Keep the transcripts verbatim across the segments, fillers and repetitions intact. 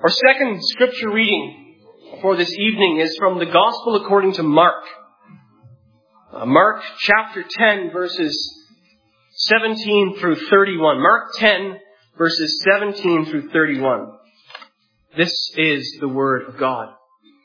Our second scripture reading for this evening is from the Gospel according to Mark. Uh, Mark chapter ten, verses seventeen through thirty-one. Mark ten, verses seventeen through thirty-one. This is the Word of God.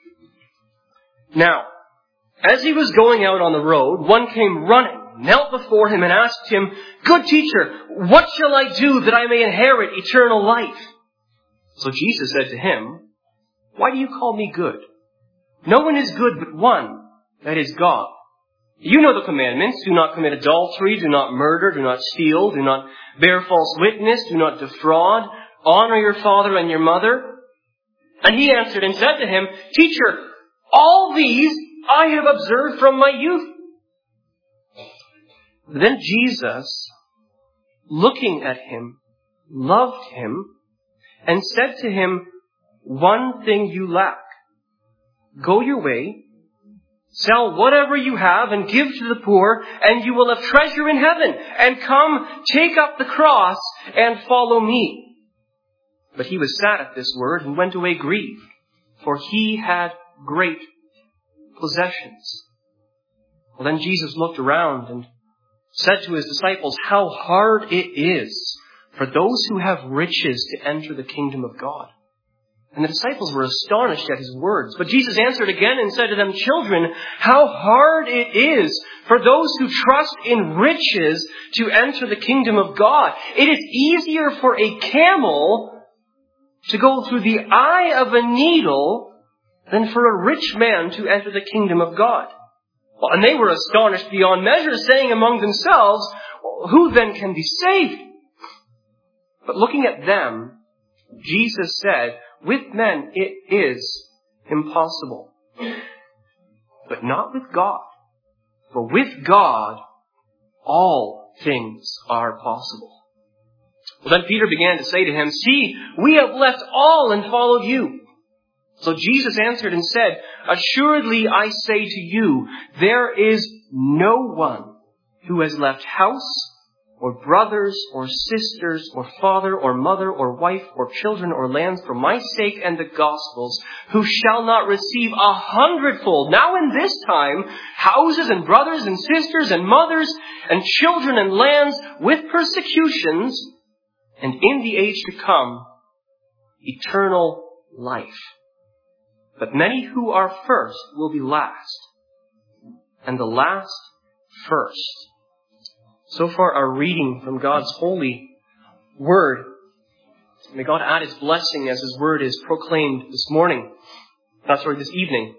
Now, as he was going out on the road, one came running, knelt before him, and asked him, "Good teacher, what shall I do that I may inherit eternal life?" So Jesus said to him, "Why do you call me good? No one is good but one, that is God. You know the commandments: do not commit adultery, do not murder, do not steal, do not bear false witness, do not defraud, honor your father and your mother." And he answered and said to him, "Teacher, all these I have observed from my youth." Then Jesus, looking at him, loved him and said to him, "One thing you lack. Go your way, sell whatever you have and give to the poor, and you will have treasure in heaven. And come, take up the cross and follow me." But he was sad at this word and went away grieved, for he had great possessions. Well, then Jesus looked around and said to his disciples, "How hard it is for those who have riches to enter the kingdom of God." And the disciples were astonished at his words. But Jesus answered again and said to them, "Children, how hard it is for those who trust in riches to enter the kingdom of God. It is easier for a camel to go through the eye of a needle than for a rich man to enter the kingdom of God." Well, and they were astonished beyond measure, saying among themselves, "Who then can be saved?" But looking at them, Jesus said, "With men it is impossible, but not with God. For with God, all things are possible." Well, then Peter began to say to him, "See, we have left all and followed you." So Jesus answered and said, "Assuredly I say to you, there is no one who has left house or brothers or sisters or father or mother or wife or children or lands for my sake and the gospel's, who shall not receive a hundredfold, now in this time, houses and brothers and sisters and mothers and children and lands with persecutions, and in the age to come, eternal life. But many who are first will be last, and the last first." So far, our reading from God's holy word. May God add his blessing as his word is proclaimed this morning. That's right, this evening.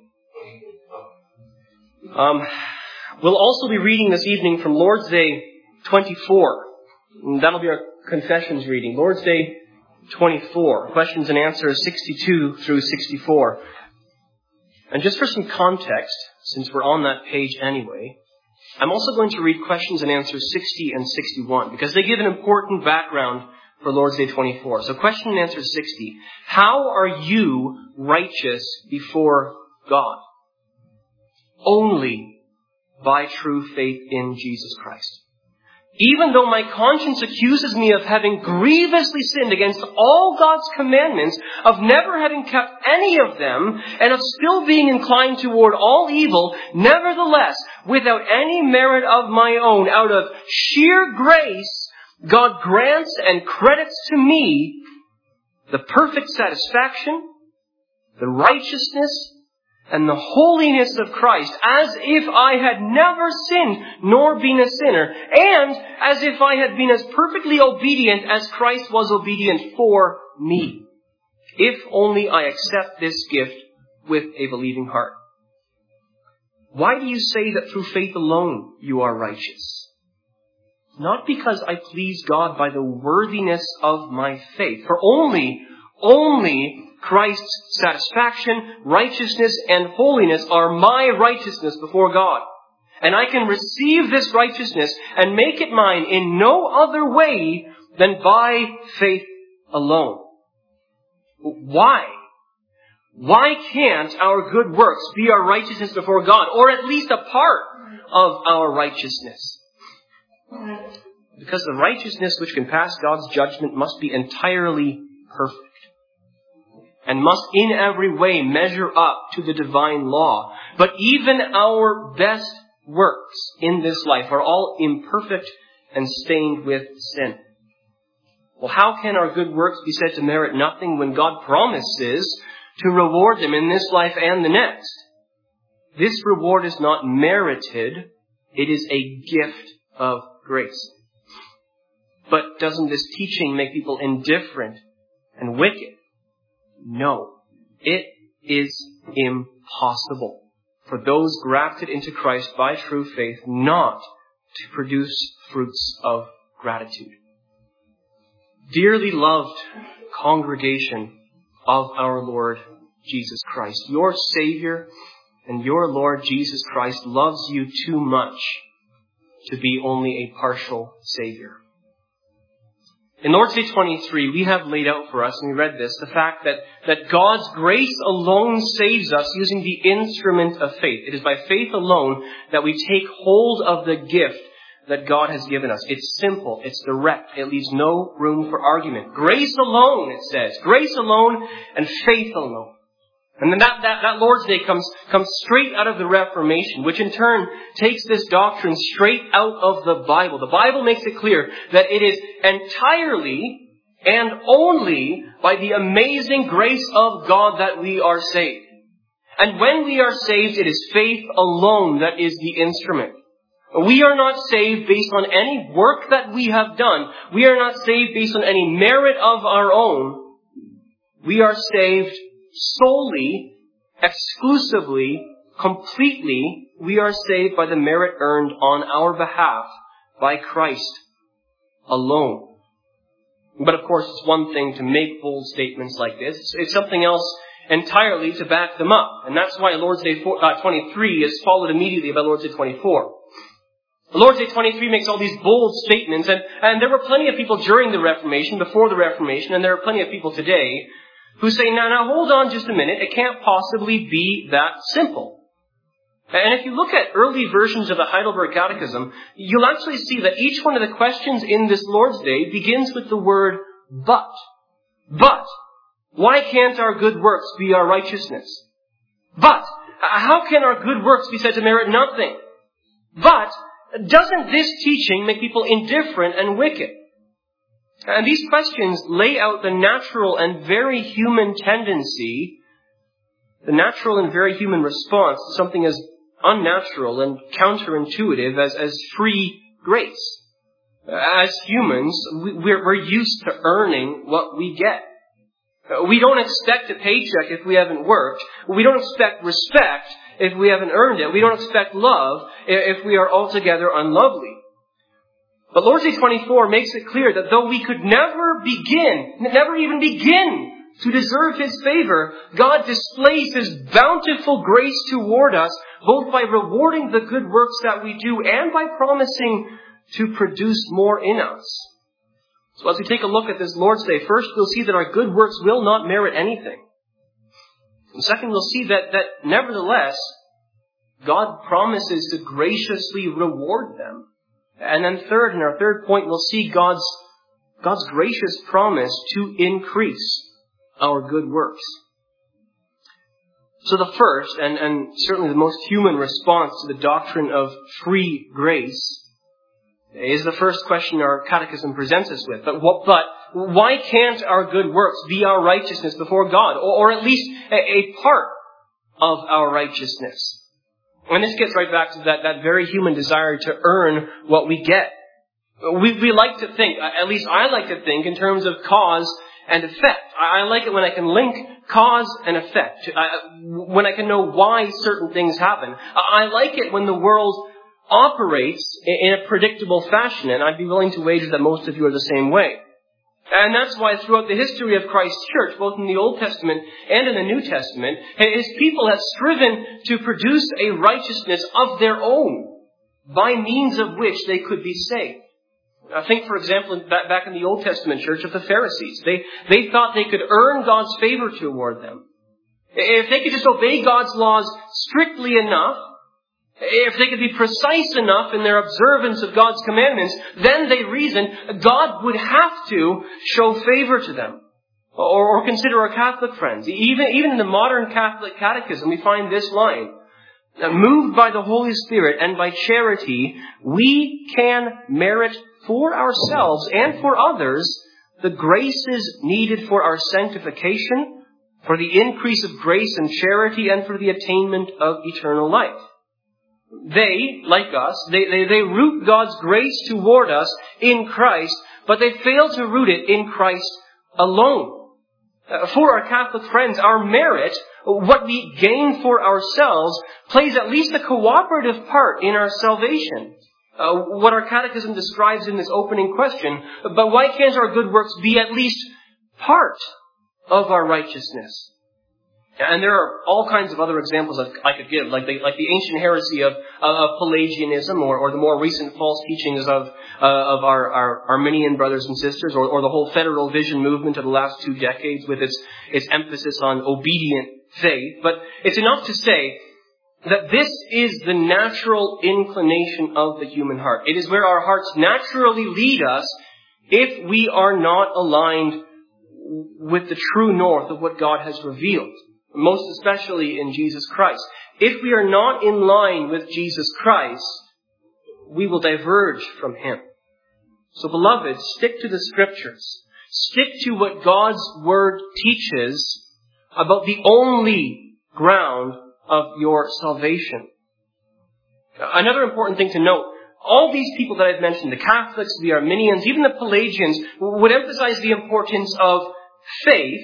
Um, we'll also be reading this evening from Lord's Day twenty-four. And that'll be our confessions reading. Lord's Day twenty-four. Questions and answers sixty-two through sixty-four. And just for some context, since we're on that page anyway, I'm also going to read questions and answers sixty and sixty-one, because they give an important background for Lord's Day twenty-four. So question and answer sixty. How are you righteous before God? Only by true faith in Jesus Christ. Even though my conscience accuses me of having grievously sinned against all God's commandments, of never having kept any of them, and of still being inclined toward all evil, nevertheless, without any merit of my own, out of sheer grace, God grants and credits to me the perfect satisfaction, the righteousness, and the holiness of Christ, as if I had never sinned nor been a sinner, and as if I had been as perfectly obedient as Christ was obedient for me, if only I accept this gift with a believing heart. Why do you say that through faith alone you are righteous? Not because I please God by the worthiness of my faith, for only, only Christ's satisfaction, righteousness, and holiness are my righteousness before God. And I can receive this righteousness and make it mine in no other way than by faith alone. Why? Why can't our good works be our righteousness before God, or at least a part of our righteousness? Because the righteousness which can pass God's judgment must be entirely perfect. and must in every way measure up to the divine law. But even our best works in this life are all imperfect and stained with sin. Well, how can our good works be said to merit nothing when God promises to reward them in this life and the next? This reward is not merited. It is a gift of grace. But doesn't this teaching make people indifferent and wicked? No. It is impossible for those grafted into Christ by true faith not to produce fruits of gratitude. Dearly loved congregation of our Lord Jesus Christ, your Savior and your Lord Jesus Christ loves you too much to be only a partial Savior. In Lord's Day twenty-three, we have laid out for us, and we read this, the fact that, that God's grace alone saves us using the instrument of faith. It is by faith alone that we take hold of the gift that God has given us. It's simple. It's direct. It leaves no room for argument. Grace alone, it says. Grace alone and faith alone. And then that, that, that Lord's Day comes, comes straight out of the Reformation, which in turn takes this doctrine straight out of the Bible. The Bible makes it clear that it is entirely and only by the amazing grace of God that we are saved. And when we are saved, it is faith alone that is the instrument. We are not saved based on any work that we have done. We are not saved based on any merit of our own. We are saved solely, exclusively, completely. We are saved by the merit earned on our behalf by Christ alone. But of course, it's one thing to make bold statements like this. It's something else entirely to back them up. And that's why Lord's Day twenty-three is followed immediately by Lord's Day twenty-four. Lord's Day twenty-three makes all these bold statements, and, and there were plenty of people during the Reformation, before the Reformation, and there are plenty of people today who say, now, now, hold on just a minute, it can't possibly be that simple. And if you look at early versions of the Heidelberg Catechism, you'll actually see that each one of the questions in this Lord's Day begins with the word but. But, why can't our good works be our righteousness? But, how can our good works be said to merit nothing? But, doesn't this teaching make people indifferent and wicked? And these questions lay out the natural and very human tendency, the natural and very human response to something as unnatural and counterintuitive as, as free grace. As humans, we're, we're used to earning what we get. We don't expect a paycheck if we haven't worked. We don't expect respect if we haven't earned it. We don't expect love if we are altogether unlovely. But Lord's Day twenty-four makes it clear that though we could never begin, never even begin to deserve His favor, God displays His bountiful grace toward us, both by rewarding the good works that we do and by promising to produce more in us. So as we take a look at this Lord's Day, first we'll see that our good works will not merit anything. And second, we'll see that, that nevertheless, God promises to graciously reward them. And then third, in our third point, we'll see God's, God's gracious promise to increase our good works. So the first, and, and certainly the most human response to the doctrine of free grace is the first question our catechism presents us with. But what, but why can't our good works be our righteousness before God? Or, or at least a, a part of our righteousness? And this gets right back to that, that very human desire to earn what we get. We, we like to think, at least I like to think, in terms of cause and effect. I, I like it when I can link cause and effect. I, when I can know why certain things happen. I, I like it when the world operates in a predictable fashion, and I'd be willing to wager that most of you are the same way. And that's why throughout the history of Christ's church, both in the Old Testament and in the New Testament, His people have striven to produce a righteousness of their own, by means of which they could be saved. I think, for example, back in the Old Testament church of the Pharisees, they, they thought they could earn God's favor toward them. If they could just obey God's laws strictly enough, if they could be precise enough in their observance of God's commandments, then they reasoned God would have to show favor to them. Or, or consider our Catholic friends. Even, even in the modern Catholic catechism, we find this line. Moved by the Holy Spirit and by charity, we can merit for ourselves and for others the graces needed for our sanctification, for the increase of grace and charity, and for the attainment of eternal life. They, like us, they, they, they root God's grace toward us in Christ, but they fail to root it in Christ alone. Uh, for our Catholic friends, our merit, what we gain for ourselves, plays at least a cooperative part in our salvation. Uh, what our catechism describes in this opening question, but why can't our good works be at least part of our righteousness? And there are all kinds of other examples I could give, like the, like the ancient heresy of, of Pelagianism, or, or the more recent false teachings of, uh, of our, our Arminian brothers and sisters, or, or the whole federal vision movement of the last two decades with its, its emphasis on obedient faith. But it's enough to say that this is the natural inclination of the human heart. It is where our hearts naturally lead us if we are not aligned with the true north of what God has revealed, most especially in Jesus Christ. If we are not in line with Jesus Christ, we will diverge from Him. So, beloved, stick to the Scriptures. Stick to what God's Word teaches about the only ground of your salvation. Another important thing to note, all these people that I've mentioned, the Catholics, the Arminians, even the Pelagians, would emphasize the importance of faith,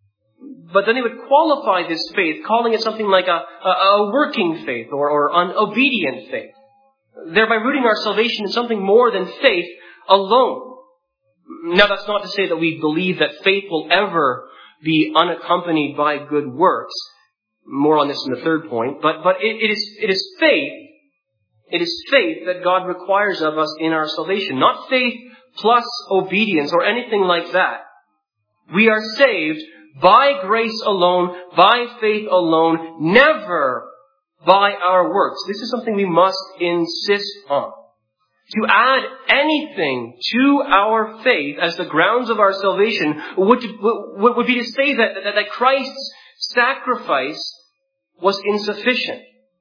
but then they would qualify this faith, calling it something like a, a, a working faith or, or an obedient faith, thereby rooting our salvation in something more than faith alone. Now, that's not to say that we believe that faith will ever be unaccompanied by good works. More on this in the third point. But, but it, it is, it is faith, it is faith that God requires of us in our salvation. Not faith plus obedience or anything like that. We are saved by grace alone, by faith alone, never by our works. This is something we must insist on. To add anything to our faith as the grounds of our salvation would, would, would be to say that, that, that Christ's sacrifice was insufficient.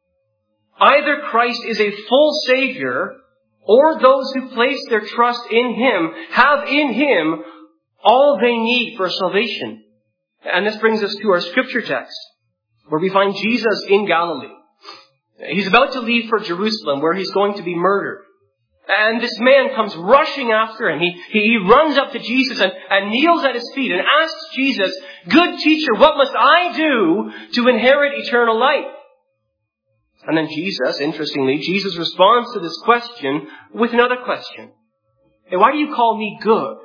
Either Christ is a full Savior, or those who place their trust in Him have in Him all they need for salvation. And this brings us to our scripture text, where we find Jesus in Galilee. He's about to leave for Jerusalem, where He's going to be murdered. And this man comes rushing after him. He, he, he runs up to Jesus and, and kneels at His feet and asks Jesus, "Good teacher, what must I do to inherit eternal life?" And then Jesus, interestingly, Jesus responds to this question with another question. "Hey, why do you call me good?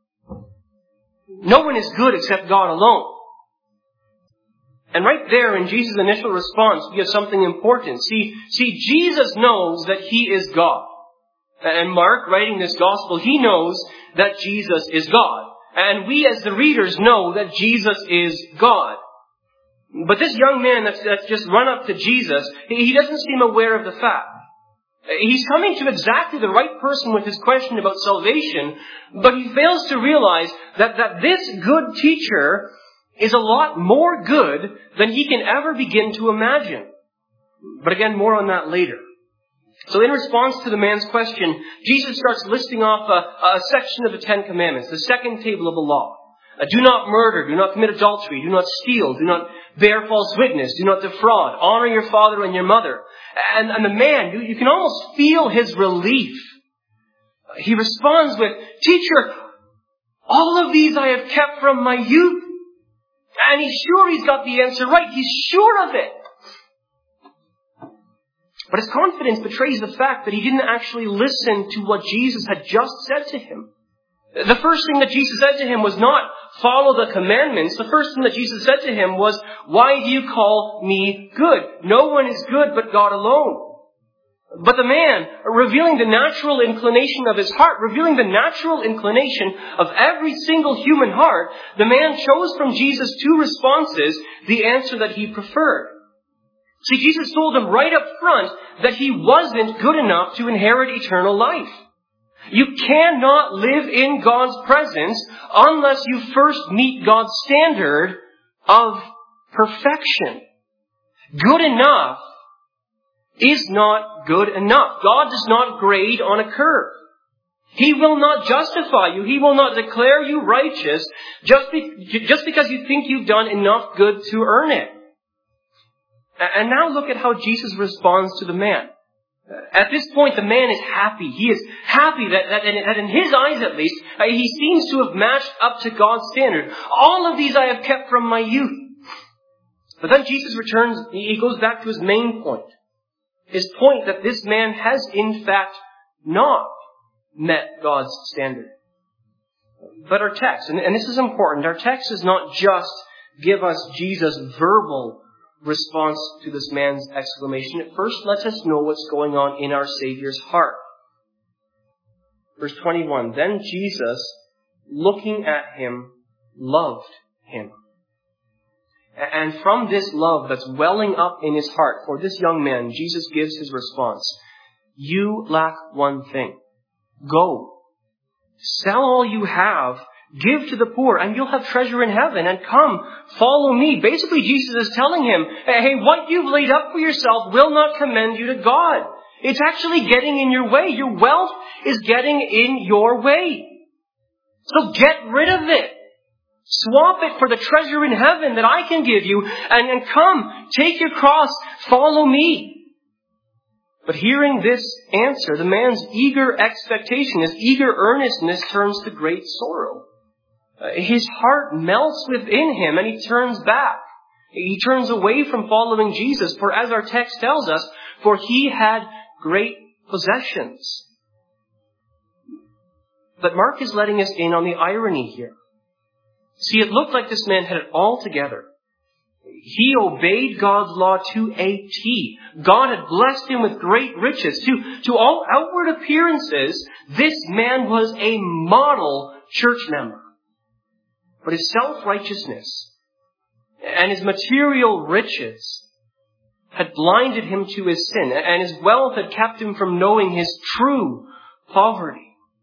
No one is good except God alone." And right there in Jesus' initial response, we have something important. See, see, Jesus knows that He is God. And Mark, writing this gospel, he knows that Jesus is God. And we as the readers know that Jesus is God. But this young man that's, that's just run up to Jesus, he doesn't seem aware of the fact. He's coming to exactly the right person with his question about salvation, but he fails to realize that, that this good teacher is a lot more good than he can ever begin to imagine. But again, more on that later. So in response to the man's question, Jesus starts listing off a, a section of the Ten Commandments, the second table of the law. Uh, do not murder, do not commit adultery, do not steal, do not bear false witness, do not defraud, honor your father and your mother. And, and the man, you, you can almost feel his relief. He responds with, "Teacher, all of these I have kept from my youth." And he's sure he's got the answer right. He's sure of it. But his confidence betrays the fact that he didn't actually listen to what Jesus had just said to him. The first thing that Jesus said to him was not, "Follow the commandments." The first thing that Jesus said to him was, "Why do you call me good? No one is good but God alone." But the man, revealing the natural inclination of his heart, revealing the natural inclination of every single human heart, the man chose from Jesus' two responses the answer that he preferred. See, Jesus told him right up front that he wasn't good enough to inherit eternal life. You cannot live in God's presence unless you first meet God's standard of perfection. Good enough is not good enough. God does not grade on a curve. He will not justify you. He will not declare you righteous just, be, just because you think you've done enough good to earn it. And now look at how Jesus responds to the man. At this point, the man is happy. He is happy that, that, that in his eyes at least, he seems to have matched up to God's standard. All of these I have kept from my youth. But then Jesus returns, he goes back to his main point. His point that this man has in fact not met God's standard. But our text, and, and this is important, our text does not just give us Jesus' verbal response to this man's exclamation. It first lets us know what's going on in our Savior's heart. Verse twenty-one, then Jesus, looking at him, loved him. And from this love that's welling up in his heart for this young man, Jesus gives his response. You lack one thing. Go. Sell all you have. Give to the poor and you'll have treasure in heaven. And come, follow me. Basically, Jesus is telling him, hey, what you've laid up for yourself will not commend you to God. It's actually getting in your way. Your wealth is getting in your way. So get rid of it. Swap it for the treasure in heaven that I can give you. And, and come, take your cross, follow me. But hearing this answer, the man's eager expectation, his eager earnestness turns to great sorrow. Uh, his heart melts within him and he turns back. He turns away from following Jesus. For as our text tells us, for he had great possessions. But Mark is letting us in on the irony here. See, it looked like this man had it all together. He obeyed God's law to a T. God had blessed him with great riches. To, to all outward appearances, this man was a model church member. But his self-righteousness and his material riches had blinded him to his sin, and his wealth had kept him from knowing his true poverty.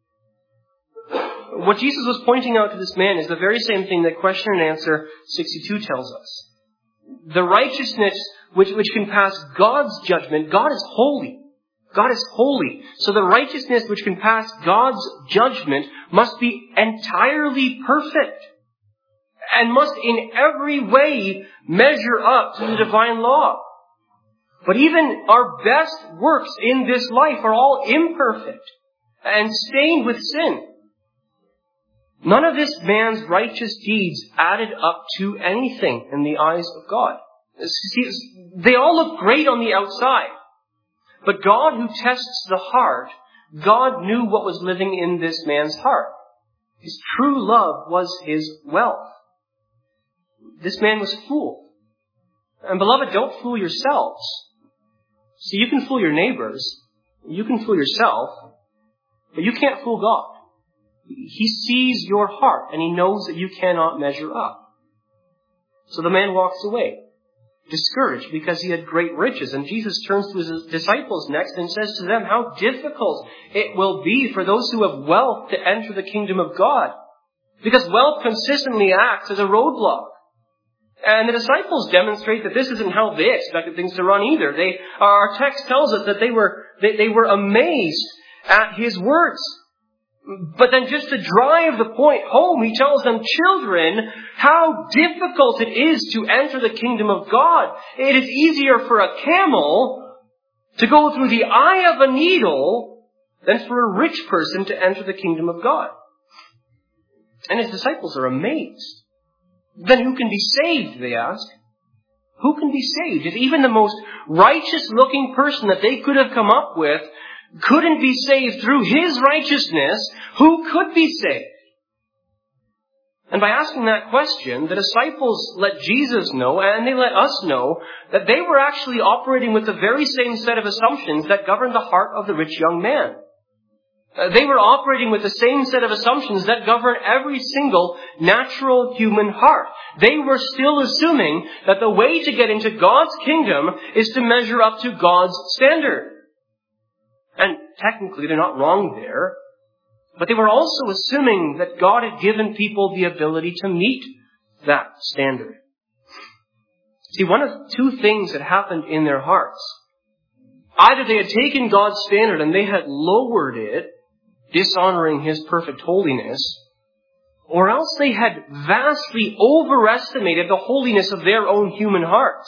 What Jesus was pointing out to this man is the very same thing that question and answer sixty-two tells us. The righteousness which, which can pass God's judgment, God is holy. God is holy. So the righteousness which can pass God's judgment must be entirely perfect and must in every way measure up to the divine law. But even our best works in this life are all imperfect and stained with sin. None of this man's righteous deeds added up to anything in the eyes of God. See, they all look great on the outside. But God who tests the heart, God knew what was living in this man's heart. His true love was his wealth. This man was fooled. And beloved, don't fool yourselves. See, you can fool your neighbors. You can fool yourself. But you can't fool God. He sees your heart and he knows that you cannot measure up. So the man walks away, discouraged because he had great riches. And Jesus turns to his disciples next and says to them how difficult it will be for those who have wealth to enter the kingdom of God. Because wealth consistently acts as a roadblock. And the disciples demonstrate that this isn't how they expected things to run either. They, our text tells us that they were, they, they were amazed at his words. But then just to drive the point home, he tells them, children, how difficult it is to enter the kingdom of God. It is easier for a camel to go through the eye of a needle than for a rich person to enter the kingdom of God. And his disciples are amazed. Then who can be saved, they ask. Who can be saved? If even the most righteous-looking person that they could have come up with couldn't be saved through his righteousness, who could be saved? And by asking that question, the disciples let Jesus know, and they let us know, that they were actually operating with the very same set of assumptions that governed the heart of the rich young man. They were operating with the same set of assumptions that govern every single natural human heart. They were still assuming that the way to get into God's kingdom is to measure up to God's standard. And technically, they're not wrong there. But they were also assuming that God had given people the ability to meet that standard. See, one of two things had happened in their hearts. Either they had taken God's standard and they had lowered it, dishonoring His perfect holiness, or else they had vastly overestimated the holiness of their own human hearts.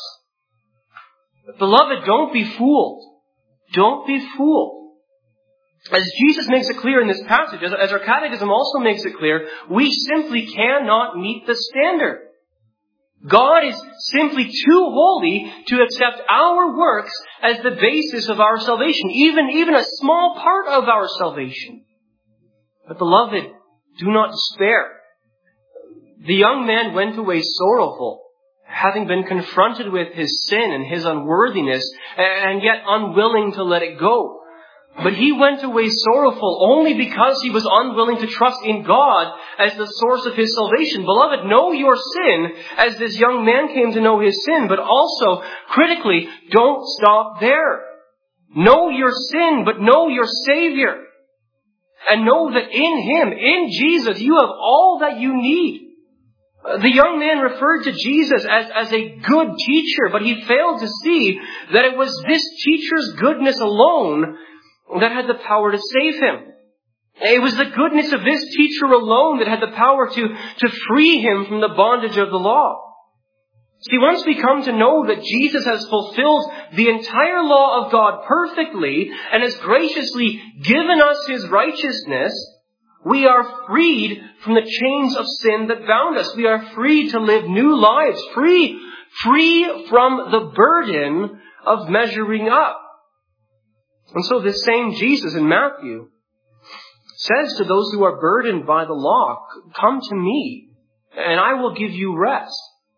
But beloved, don't be fooled. Don't be fooled. As Jesus makes it clear in this passage, as, as our catechism also makes it clear, we simply cannot meet the standard. God is simply too holy to accept our works as the basis of our salvation, even, even a small part of our salvation. But beloved, do not despair. The young man went away sorrowful, having been confronted with his sin and his unworthiness, and yet unwilling to let it go. But he went away sorrowful only because he was unwilling to trust in God as the source of his salvation. Beloved, know your sin as this young man came to know his sin, but also, critically, don't stop there. Know your sin, but know your Savior. And know that in Him, in Jesus, you have all that you need. The young man referred to Jesus as, as a good teacher, but he failed to see that it was this teacher's goodness alone that had the power to save him. It was the goodness of this teacher alone that had the power to, to free him from the bondage of the law. See, once we come to know that Jesus has fulfilled the entire law of God perfectly and has graciously given us His righteousness, we are freed from the chains of sin that bound us. We are free to live new lives, free, free from the burden of measuring up. And so this same Jesus in Matthew says to those who are burdened by the law, come to me, and I will give you rest.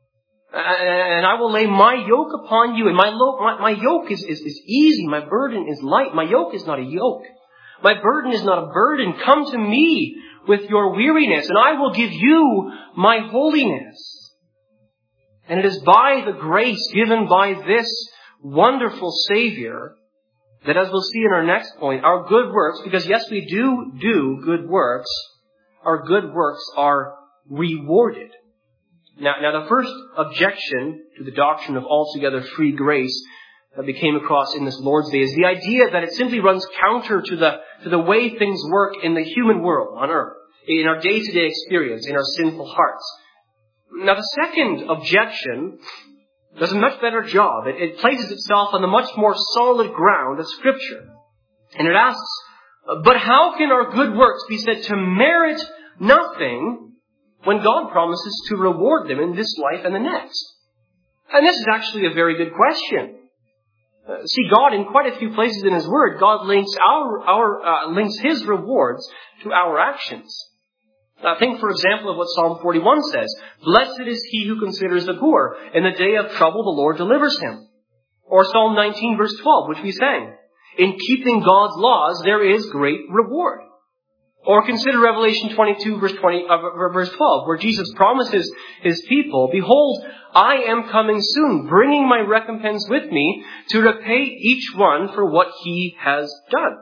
And I will lay my yoke upon you, and my, lo- my, my yoke is, is, is easy, my burden is light. My yoke is not a yoke. My burden is not a burden. Come to me with your weariness, and I will give you my holiness. And it is by the grace given by this wonderful Savior that, as we'll see in our next point, our good works, because yes, we do do good works, our good works are rewarded. Now, now the first objection to the doctrine of altogether free grace that we came across in this Lord's Day is the idea that it simply runs counter to the, to the way things work in the human world on earth, in our day-to-day experience, in our sinful hearts. Now, the second objection does a much better job. It, it places itself on the much more solid ground of Scripture. And it asks, but how can our good works be said to merit nothing when God promises to reward them in this life and the next? And this is actually a very good question. Uh, see, God, in quite a few places in His Word, God links our, our, uh, links His rewards to our actions. Now, think, for example, of what Psalm forty-one says. Blessed is he who considers the poor. In the day of trouble, the Lord delivers him. Or Psalm nineteen, verse twelve, which we sang. In keeping God's laws, there is great reward. Or consider Revelation twenty-two, verse twenty, uh, verse twelve, where Jesus promises His people, behold, I am coming soon, bringing my recompense with me to repay each one for what he has done.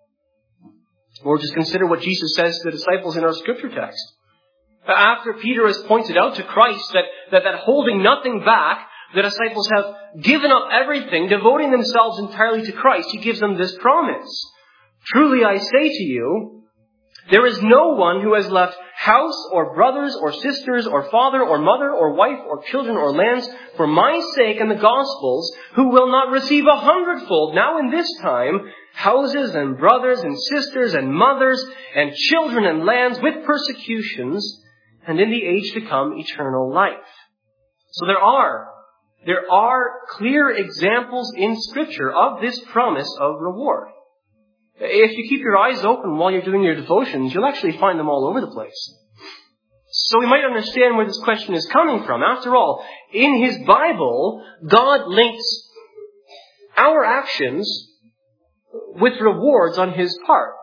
Or just consider what Jesus says to the disciples in our scripture text. After Peter has pointed out to Christ that, that, that holding nothing back, the disciples have given up everything, devoting themselves entirely to Christ, He gives them this promise. Truly I say to you, there is no one who has left house or brothers or sisters or father or mother or wife or children or lands for my sake and the gospel's who will not receive a hundredfold now in this time houses and brothers and sisters and mothers and children and lands with persecutions and in the age to come eternal life. So there are, there are clear examples in Scripture of this promise of reward. If you keep your eyes open while you're doing your devotions, you'll actually find them all over the place. So we might understand where this question is coming from. After all, in His Bible, God links our actions with rewards on His part.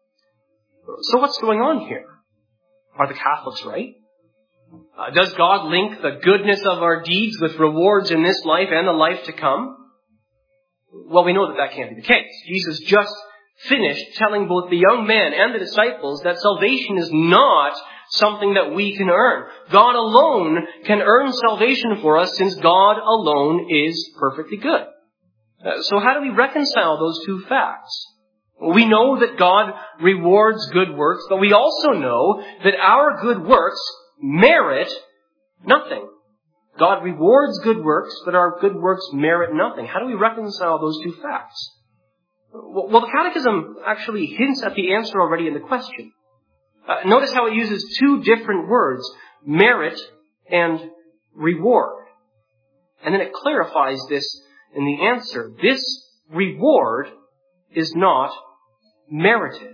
So what's going on here? Are the Catholics right? Uh, does God link the goodness of our deeds with rewards in this life and the life to come? Well, we know that that can't be the case. Jesus just finished telling both the young man and the disciples that salvation is not something that we can earn. God alone can earn salvation for us, since God alone is perfectly good. Uh, so how do we reconcile those two facts? We know that God rewards good works, but we also know that our good works merit nothing. God rewards good works, but our good works merit nothing. How do we reconcile those two facts? Well, the Catechism actually hints at the answer already in the question. Uh, notice how it uses two different words, merit and reward. And then it clarifies this in the answer. This reward is not merited.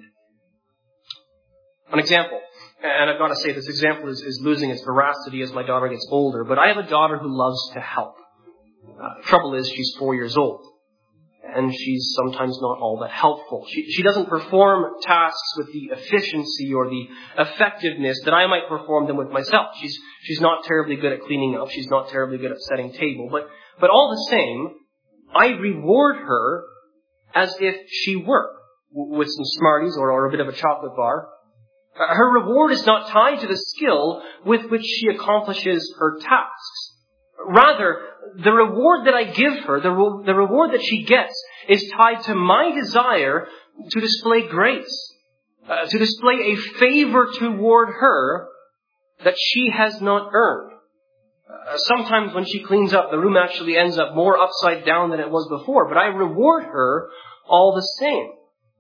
An example, and I've got to say this example is, is losing its veracity as my daughter gets older, but I have a daughter who loves to help. Uh, trouble is, she's four years old, and she's sometimes not all that helpful. She, she doesn't perform tasks with the efficiency or the effectiveness that I might perform them with myself. She's, she's not terribly good at cleaning up. She's not terribly good at setting table. But, but all the same, I reward her as if she were, with some Smarties or, or a bit of a chocolate bar. Her reward is not tied to the skill with which she accomplishes her tasks. Rather, the reward that I give her, the, re- the reward that she gets, is tied to my desire to display grace, uh, to display a favor toward her that she has not earned. Uh, sometimes when she cleans up, the room actually ends up more upside down than it was before, but I reward her all the same.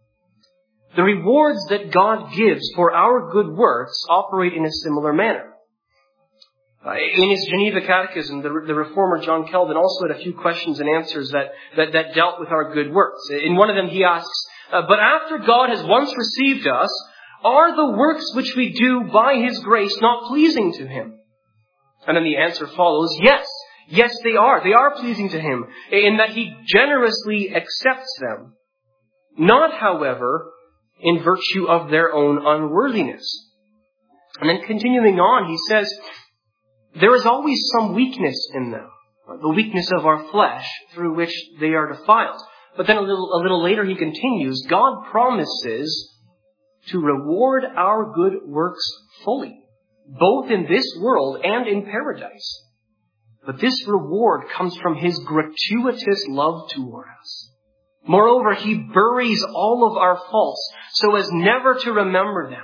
The rewards that God gives for our good works operate in a similar manner. Uh, in his Geneva Catechism, the, the Reformer John Calvin also had a few questions and answers that, that, that dealt with our good works. In one of them he asks, uh, but after God has once received us, are the works which we do by His grace not pleasing to Him? And then the answer follows, yes, yes they are. They are pleasing to Him, in that He generously accepts them. Not, however, in virtue of their own unworthiness. And then continuing on, he says, there is always some weakness in them, the weakness of our flesh through which they are defiled. But then a little, a little later he continues, God promises to reward our good works fully, both in this world and in paradise. But this reward comes from His gratuitous love toward us. Moreover, He buries all of our faults so as never to remember them.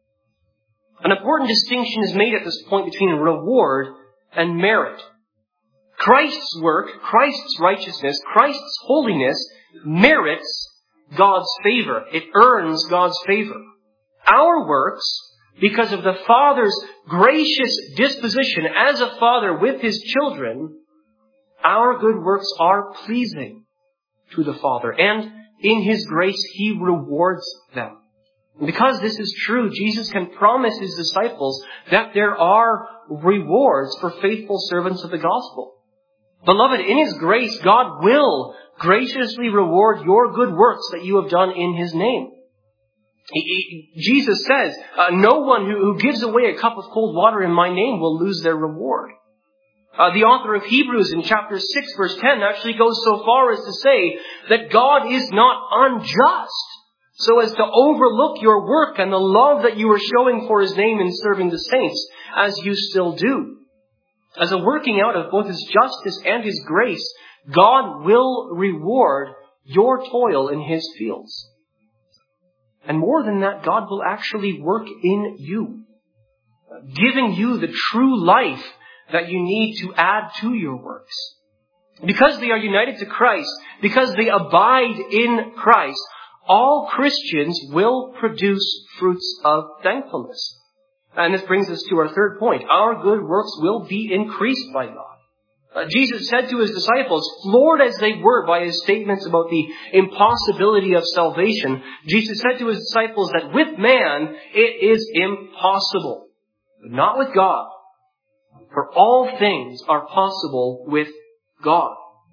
An important distinction is made at this point between reward and merit. Christ's work, Christ's righteousness, Christ's holiness merits God's favor. It earns God's favor. Our works, because of the Father's gracious disposition as a father with His children, our good works are pleasing to the Father, and in His grace He rewards them. And because this is true, Jesus can promise His disciples that there are rewards for faithful servants of the gospel. Beloved, in His grace, God will graciously reward your good works that you have done in His name. He, he, Jesus says, uh, no one who, who gives away a cup of cold water in my name will lose their reward. Uh, the author of Hebrews in chapter six, verse ten, actually goes so far as to say that God is not unjust so as to overlook your work and the love that you are showing for His name in serving the saints, as you still do. As a working out of both His justice and His grace, God will reward your toil in His fields. And more than that, God will actually work in you, giving you the true life that you need to add to your works. Because they are united to Christ, because they abide in Christ, all Christians will produce fruits of thankfulness. And this brings us to our third point. Our good works will be increased by God. Uh, Jesus said to His disciples, floored as they were by His statements about the impossibility of salvation, Jesus said to His disciples that with man it is impossible, but not with God. For all things are possible with God.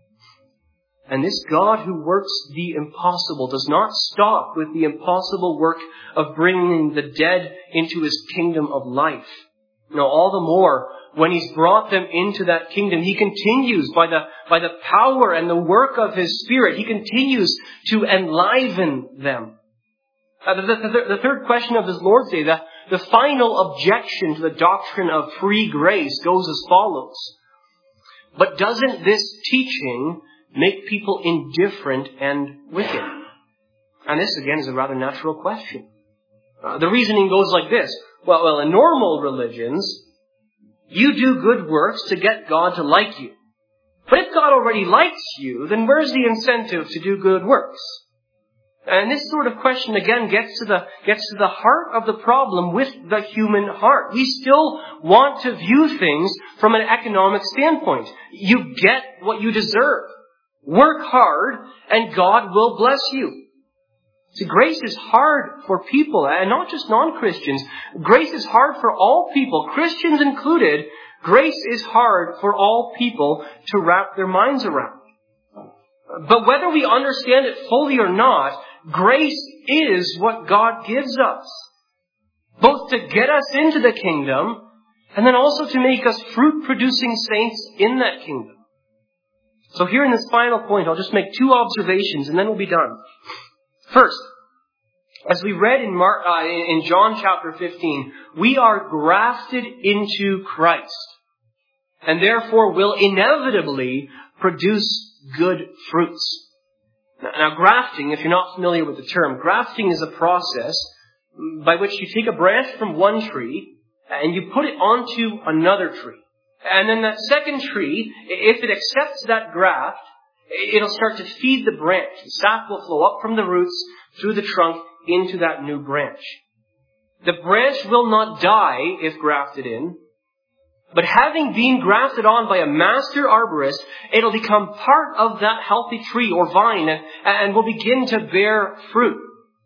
And this God who works the impossible does not stop with the impossible work of bringing the dead into His kingdom of life. You know, all the more when He's brought them into that kingdom, He continues by the, by the power and the work of His Spirit, He continues to enliven them. Uh, the, the, the third question of this Lord's Day, the, the final objection to the doctrine of free grace goes as follows. But doesn't this teaching make people indifferent and wicked? And this, again, is a rather natural question. Uh, the reasoning goes like this. Well, well, in normal religions, you do good works to get God to like you. But if God already likes you, then where's the incentive to do good works? And this sort of question again gets to the gets to the heart of the problem with the human heart. We still want to view things from an economic standpoint. You get what you deserve. Work hard and God will bless you. See, grace is hard for people, and not just non-Christians. Grace is hard for all people, Christians included. Grace is hard for all people to wrap their minds around. But whether we understand it fully or not, grace is what God gives us. Both to get us into the kingdom, and then also to make us fruit-producing saints in that kingdom. So here in this final point, I'll just make two observations, and then we'll be done. First, as we read in, Mark, uh, in John chapter fifteen, we are grafted into Christ, and therefore will inevitably produce good fruits. Now, grafting, if you're not familiar with the term, grafting is a process by which you take a branch from one tree and you put it onto another tree. And then that second tree, if it accepts that graft, it'll start to feed the branch. The sap will flow up from the roots through the trunk into that new branch. The branch will not die if grafted in, but having been grafted on by a master arborist, it'll become part of that healthy tree or vine and, and will begin to bear fruit.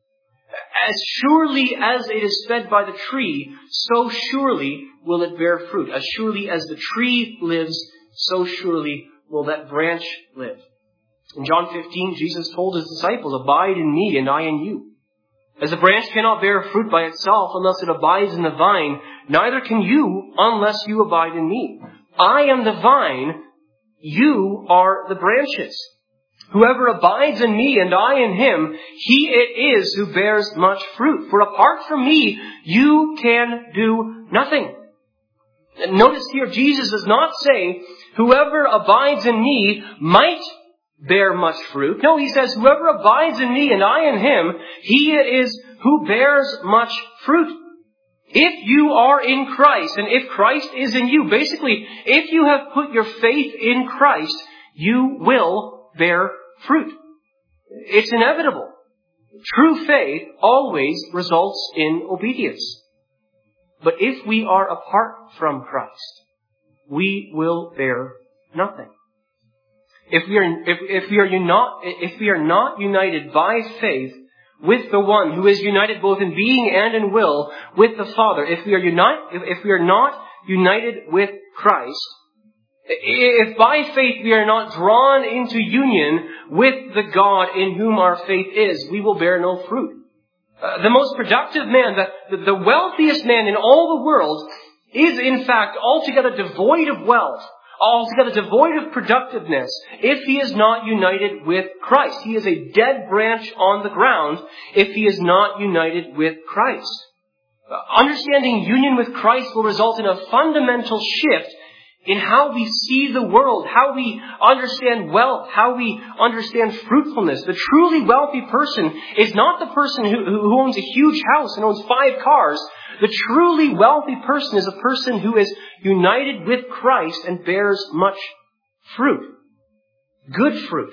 As surely as it is fed by the tree, so surely will it bear fruit. As surely as the tree lives, so surely will that branch live. In John fifteen, Jesus told His disciples, "Abide in me and I in you. As a branch cannot bear fruit by itself unless it abides in the vine, neither can you unless you abide in me. I am the vine, you are the branches. Whoever abides in me and I in him, he it is who bears much fruit. For apart from me, you can do nothing." And notice here, Jesus does not say, "Whoever abides in me might bear much fruit." No, He says, "Whoever abides in me and I in him, he it is who bears much fruit." If you are in Christ and if Christ is in you, basically, if you have put your faith in Christ, you will bear fruit. It's inevitable. True faith always results in obedience. But if we are apart from Christ, we will bear nothing. If we are, if, if we are not, if we are not united by faith with the one who is united both in being and in will with the Father, if we are unite, if, if we are not united with Christ, if by faith we are not drawn into union with the God in whom our faith is, we will bear no fruit. Uh, the most productive man, the, the, the wealthiest man in all the world, is in fact altogether devoid of wealth, altogether devoid of productiveness, if he is not united with Christ. He is a dead branch on the ground if he is not united with Christ. Uh, understanding union with Christ will result in a fundamental shift in how we see the world, how we understand wealth, how we understand fruitfulness. The truly wealthy person is not the person who, who owns a huge house and owns five cars. The truly wealthy person is a person who is united with Christ and bears much fruit. Good fruit.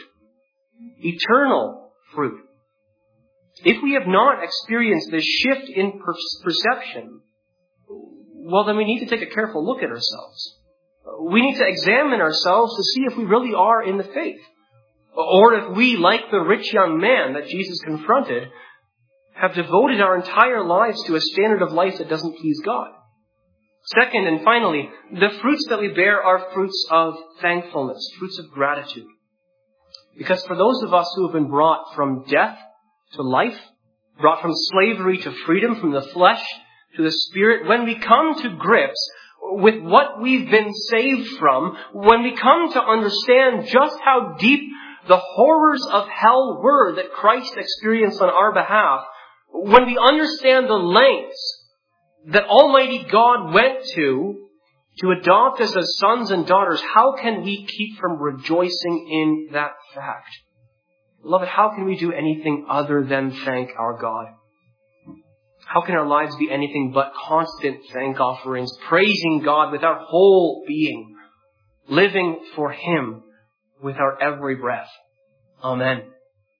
Eternal fruit. If we have not experienced this shift in perception, well, then we need to take a careful look at ourselves. We need to examine ourselves to see if we really are in the faith. Or if we, like the rich young man that Jesus confronted, have devoted our entire lives to a standard of life that doesn't please God. Second and finally, the fruits that we bear are fruits of thankfulness, fruits of gratitude. Because for those of us who have been brought from death to life, brought from slavery to freedom, from the flesh to the spirit, when we come to grips with what we've been saved from, when we come to understand just how deep the horrors of hell were that Christ experienced on our behalf, when we understand the lengths that Almighty God went to to adopt us as sons and daughters, how can we keep from rejoicing in that fact? Beloved, how can we do anything other than thank our God? How can our lives be anything but constant thank offerings, praising God with our whole being, living for Him with our every breath? Amen.